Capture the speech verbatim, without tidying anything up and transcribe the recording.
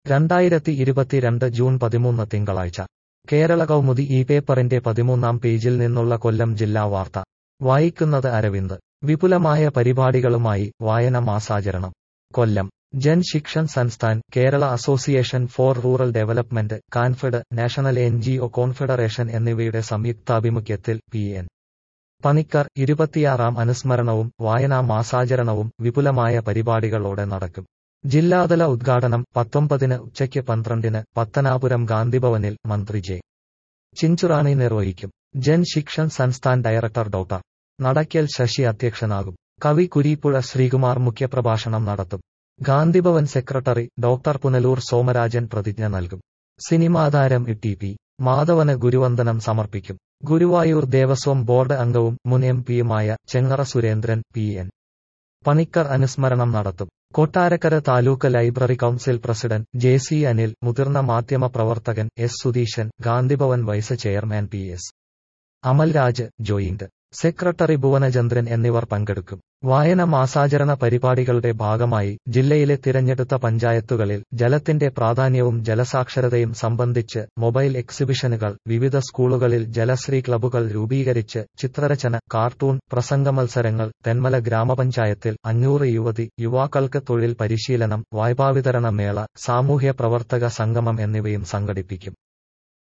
രണ്ടായിരത്തി ഇരുപത്തിരണ്ട് ജൂൺ പതിമൂന്ന് തിങ്കളാഴ്ച കേരള കൗമുദി ഈ പേപ്പറിന്റെ പതിമൂന്നാം പേജിൽ നിന്നുള്ള കൊല്ലം ജില്ലാ വാർത്ത വായിക്കുന്നത് അരവിന്ദ്. വിപുലമായ പരിപാടികളുമായി വായന മാസാചരണം. Kollam. Jan Shikshan Sansthan, Kerala association for rural development, Kanfed, national N G O confederation എന്നിവയുടെ സംയുക്താഭിമുഖ്യത്തിൽ പി എൻ പണിക്കർ ഇരുപത്തിയാറാം അനുസ്മരണവും വായനാ മാസാചരണവും വിപുലമായ പരിപാടികളോടെ നടക്കും. ജില്ലാതല ഉദ്ഘാടനം പത്തൊമ്പതിന് ഉച്ചയ്ക്ക് പന്ത്രണ്ടിന് പത്തനാപുരം ഗാന്ധിഭവനിൽ മന്ത്രി ജെ ചിഞ്ചുറാണി നിർവഹിക്കും. ജൻ ശിക്ഷൻ സൻസ്ഥാൻ ഡയറക്ടർ ഡോക്ടർ നടക്കൽ ശശി അധ്യക്ഷനാകും. കവി കുരീപ്പുഴ ശ്രീകുമാർ മുഖ്യപ്രഭാഷണം നടത്തും. ഗാന്ധിഭവൻ സെക്രട്ടറി ഡോക്ടർ പുനലൂർ സോമരാജൻ പ്രതിജ്ഞ നൽകും. സിനിമാതാരം ടി പി മാധവന് ഗുരുവന്ദനം സമർപ്പിക്കും. ഗുരുവായൂർ ദേവസ്വം ബോർഡ് അംഗവും മുൻ എം പിയുമായ ചെങ്ങറ സുരേന്ദ്രൻ പി എൻ പണിക്കർ അനുസ്മരണം നടത്തും. Kottarakkara taluk library council president J C Anil, മുതിർന്ന മാധ്യമ പ്രവർത്തകൻ S Sudheesan, Gandhibhavan vice chairman P S Amalraj, joint secretary Bhuvanachandran എന്നിവർ പങ്കെടുക്കും. വായന മാസാചരണ പരിപാടികളുടെ ഭാഗമായി ജില്ലയിലെ തിരഞ്ഞെടുത്ത പഞ്ചായത്തുകളിൽ ജലത്തിന്റെ പ്രാധാന്യവും ജലസാക്ഷരതയും സംബന്ധിച്ച് മൊബൈൽ എക്സിബിഷനുകൾ, വിവിധ സ്കൂളുകളിൽ ജലശ്രീ ക്ലബ്ബുകൾ രൂപീകരിച്ച് ചിത്രരചന, കാർട്ടൂൺ, പ്രസംഗമത്സരങ്ങൾ, തെന്മല ഗ്രാമപഞ്ചായത്തിൽ അഞ്ഞൂറ് യുവതി യുവാക്കൾക്ക് തൊഴിൽ പരിശീലനം, വായ്പാവിതരണ മേള, സാമൂഹ്യ പ്രവർത്തക സംഗമം എന്നിവയും സംഘടിപ്പിക്കും.